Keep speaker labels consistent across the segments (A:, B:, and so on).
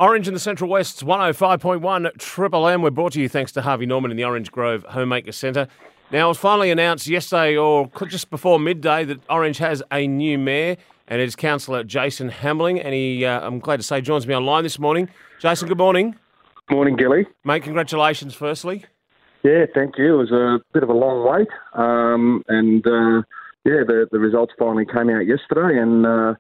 A: Orange in the Central West's 105.1 Triple M. We're brought to you thanks to Harvey Norman in the Orange Grove Homemaker Centre. Now, it was finally announced yesterday or just before midday that Orange has a new mayor, and it is Councillor Jason Hamling, and he, I'm glad to say, joins me online this morning. Jason, good morning.
B: Morning, Gilly.
A: Mate, congratulations firstly.
B: Yeah, thank you. It was a bit of a long wait, the results finally came out yesterday, and a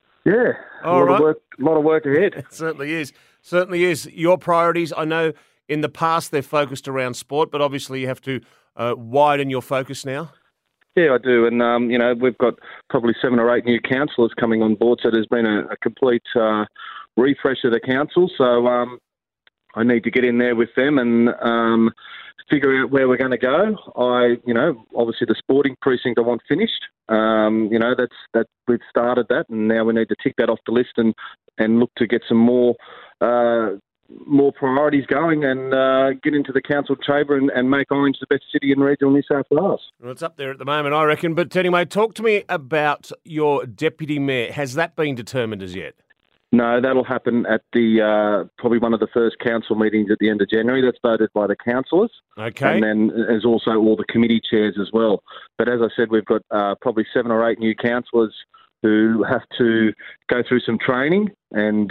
B: lot of work ahead.
A: It certainly is. Certainly is. Your priorities, I know in the past they're focused around sport, but obviously you have to widen your focus now.
B: Yeah, I do. And, we've got probably 7 or 8 new councillors coming on board, so there's been a complete refresh of the council. So I need to get in there with them and figure out where we're going to go. Obviously the sporting precinct I want finished. We've started that, and now we need to tick that off the list and look to get some more priorities going and get into the council chamber and make Orange the best city in regional New South Wales.
A: Well, it's up there at the moment, I reckon. But anyway, talk to me about your deputy mayor. Has that been determined as yet?
B: No, that'll happen at the probably one of the first council meetings at the end of January. That's voted by the councillors.
A: Okay.
B: And then there's also all the committee chairs as well. But as I said, we've got probably 7 or 8 new councillors who have to go through some training and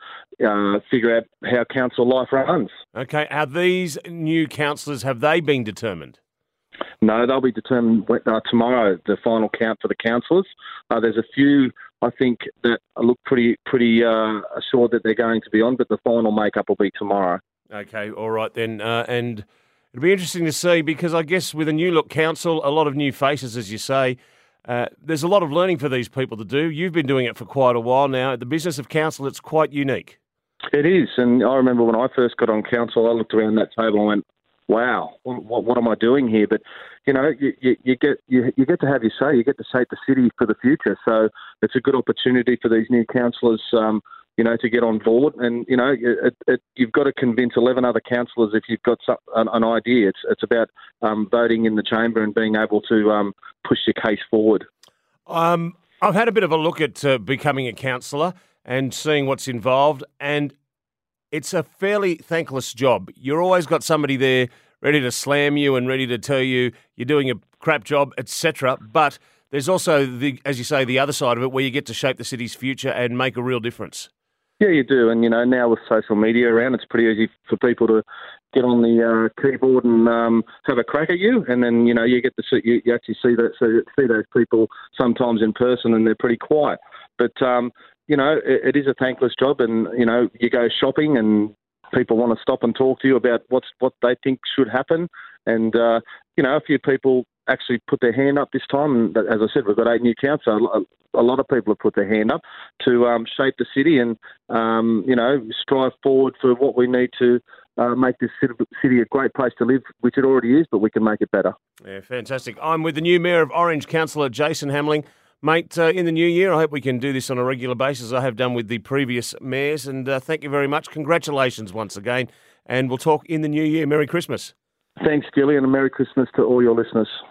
B: figure out how council life runs.
A: Okay. Are these new councillors, have they been determined?
B: No, they'll be determined tomorrow, the final count for the councillors. There's a few, I think, that look pretty assured that they're going to be on, but the final makeup will be tomorrow.
A: Okay, all right then. And it'll be interesting to see, because I guess with a new look council, a lot of new faces, as you say, there's a lot of learning for these people to do. You've been doing it for quite a while now. The business of council, it's quite unique.
B: It is, and I remember when I first got on council, I looked around that table and went, wow, what am I doing here? But, you get to have your say. You get to shape the city for the future. So it's a good opportunity for these new councillors, to get on board. And, you've got to convince 11 other councillors if you've got an idea. It's about voting in the chamber and being able to push your case forward.
A: I've had a bit of a look at becoming a councillor and seeing what's involved, and it's a fairly thankless job. You're always got somebody there ready to slam you and ready to tell you you're doing a crap job, etc. But there's also, as you say, the other side of it where you get to shape the city's future and make a real difference.
B: Yeah, you do. And, now with social media around, it's pretty easy for people to get on the keyboard and have a crack at you. And then, you get to see, you actually see those people sometimes in person, and they're pretty quiet. But, it is a thankless job, and, you go shopping and people want to stop and talk to you about what they think should happen. And, a few people actually put their hand up this time. And as I said, we've got 8 new councillors. A lot of people have put their hand up to shape the city and, strive forward for what we need to make this city a great place to live, which it already is, but we can make it better.
A: Yeah, fantastic. I'm with the new Mayor of Orange, Councillor Jason Hamling. Mate, in the new year, I hope we can do this on a regular basis. I have done with the previous mayors, and thank you very much. Congratulations once again, and we'll talk in the new year. Merry Christmas.
B: Thanks, Gilly, and a Merry Christmas to all your listeners.